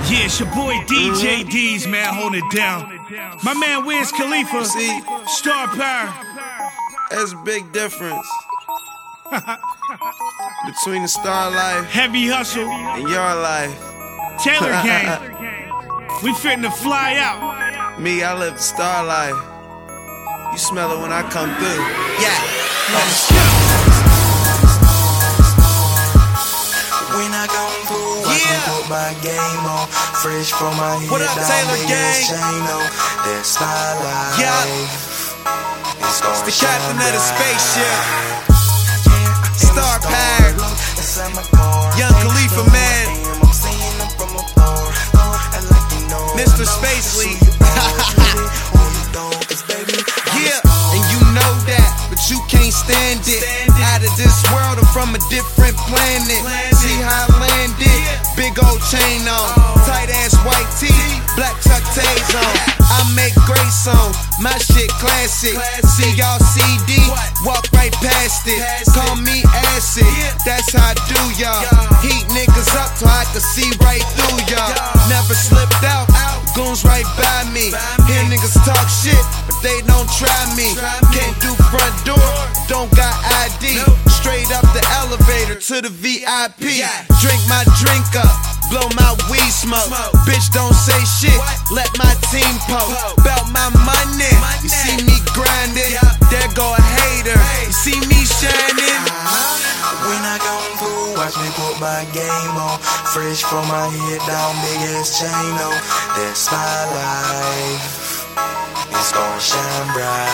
Yeah, it's your boy DJ D's, man, holding it down. My man Wiz Khalifa, See, Star Power. there's a big difference between the star life Heavy Hustle, and your life. Taylor Gang. We fitting to fly out. Me, I live the star life. You smell it when I come through. Yeah. Let's go. When I come through, I can put my game on. Fresh from my head What up, down, Taylor big Gang? ass chain on. That's my life. Yeah. It's the captain of the spaceship. Star Power. Young Khalifa, man. Mr. Spacely. Yeah, and you know that, but you can't stand it. Out of this world or from a different planet. See how I landed? Big old chain on, tight ass white tee, black tuck tays on. I make great songs, my shit classic. See y'all CD, walk right past it. Call me acid, that's how I do y'all. Heat niggas up so I can see right through y'all. Never slipped out, goons right by me. Hear niggas talk shit, but they don't try me. Can't do front door, don't got ID. Straight up the elevator to the VIP. Drink my drink up, blow my weed smoke. Bitch don't say shit, let my team poke. Bout my money, you see me grinding, there go a hater. You see me shining. When I come through, watch me put my game on. Fresh from my head down, big ass chain on. That's my life. It's gonna shine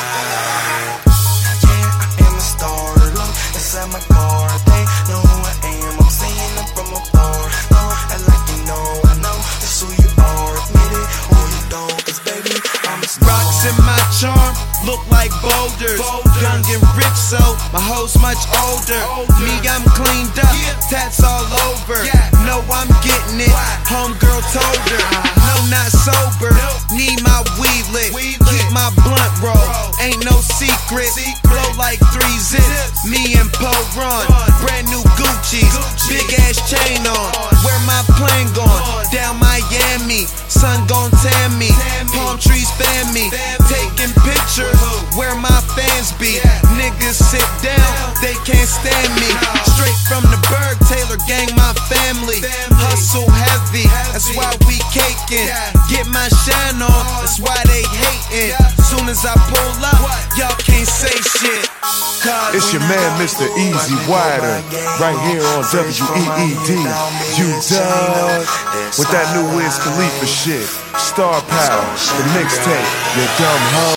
bright. Yeah, I am a star. Look inside my car. They know who I am. I'm seeing them from afar. I like you know, I know that's who you are. Admit it or you don't, 'cause baby, I'm a star. Rocks in my charm, look like boulders. Young and rich, so my hoes much older. Me, I'm cleaned up, tats all over. Know I'm getting it, homegirl told her. No, not sober, need my weed lit. Keep my blunt roll, ain't no secret. Blow like 3 zips, me and Poe run. Brand new Gucci's, big ass chain on. Where my plane going? Down Miami, sun gon' tan me. Palm trees fan me, taking pictures where my fans be. Niggas sit down, they can't stand me. Straight from the Berg, Taylor Gang, my family. Hustle heavy, that's why we caking. Get my shine on, that's why they hating. Soon as I pull up, y'all can't say shit. It's your man, Mr. Easy Wider, right here on WEED. You dug with that new Wiz Khalifa shit. Star Power, the mixtape, you dumb hoe.